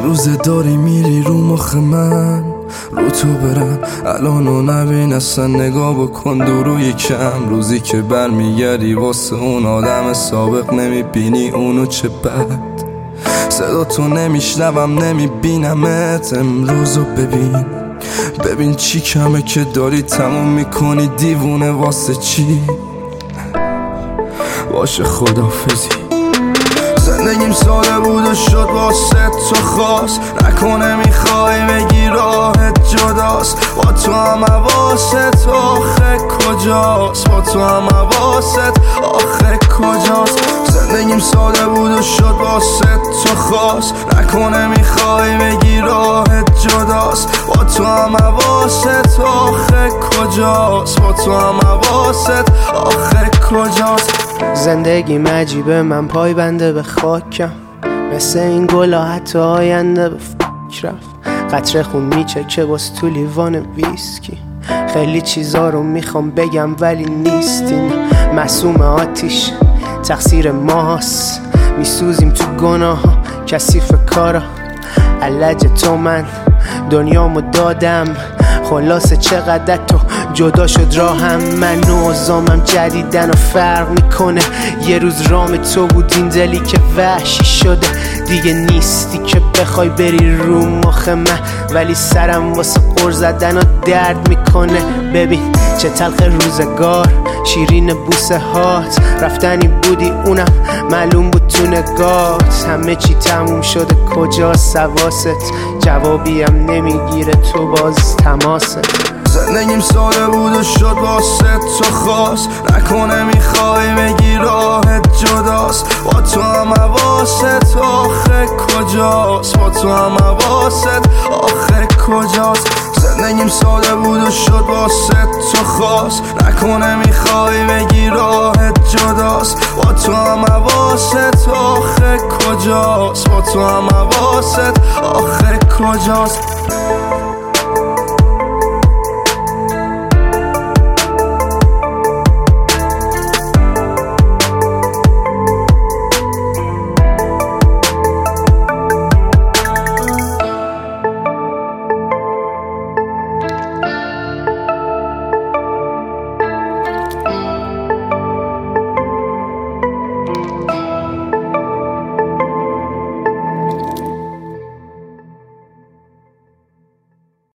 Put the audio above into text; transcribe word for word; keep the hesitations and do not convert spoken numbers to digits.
روز داری میری رو مخ من، رو تو برم الانو نبین اصلا، نگاه بکن دورو کم. روزی که برمیگردی واسه اون آدم سابق نمیبینی اونو، چه بد صدا تو نمیشنوم نمیبینمت. امروزو ببین ببین چی کمه که داری تموم میکنی دیوونه، واسه چی؟ باشه خدافزی. زندگیم ساده بود و شد واسه تو خاص، نکنه میخوای بگی راحت جداست. با تو هم حواست آخه کجاست، با تو هم حواست آخه کجاست. زندگیم ساده بود و شد واسه تو خاص، نکنه میخوای بگی راحت جداست. با تو هم حواست آخه کجاست، با تو هم حواست آخه کجاست. زندگی عجیبه، من پای بنده به خاکم، مثل این گلا حتی آینده به فکر رفت. قطره خون میچکه باز تو لیوان ویسکی، خیلی چیزا رو میخوام بگم ولی نیستین. معصوم آتیش تقصیر ماست، میسوزیم تو گناه ها کثیف کارا. علج تو من دنیامو دادم، خلاصه چقدر تو جدا شد راهم. من نوزامم جدیدن و فرق میکنه، یه روز رام تو بود این دلی که وحشی شده. دیگه نیستی که بخوای بری رو مخ من، ولی سرم واسه قر زدن و درد میکنه. ببین چه تلخ روزگار، شیرین بوسه هات، رفتنی بودی اونم معلوم بود تو نگات. همه چی تموم شده کجاست حواست، جوابیم نمیگیره تو باز تماست. زندگیم ساده بود و شد واسه تو خاص، نکنه میخوای بگی راحت جداست. با تو هم حواست آخه کجاست، با تو هم حواست آخه کجاست. زندگیم ساده بود و شد واسه تو خاص، نکنه میخوای بگی راحت جداست. با تو هم حواست آخه کجاست، با تو هم حواست آخه کجاست.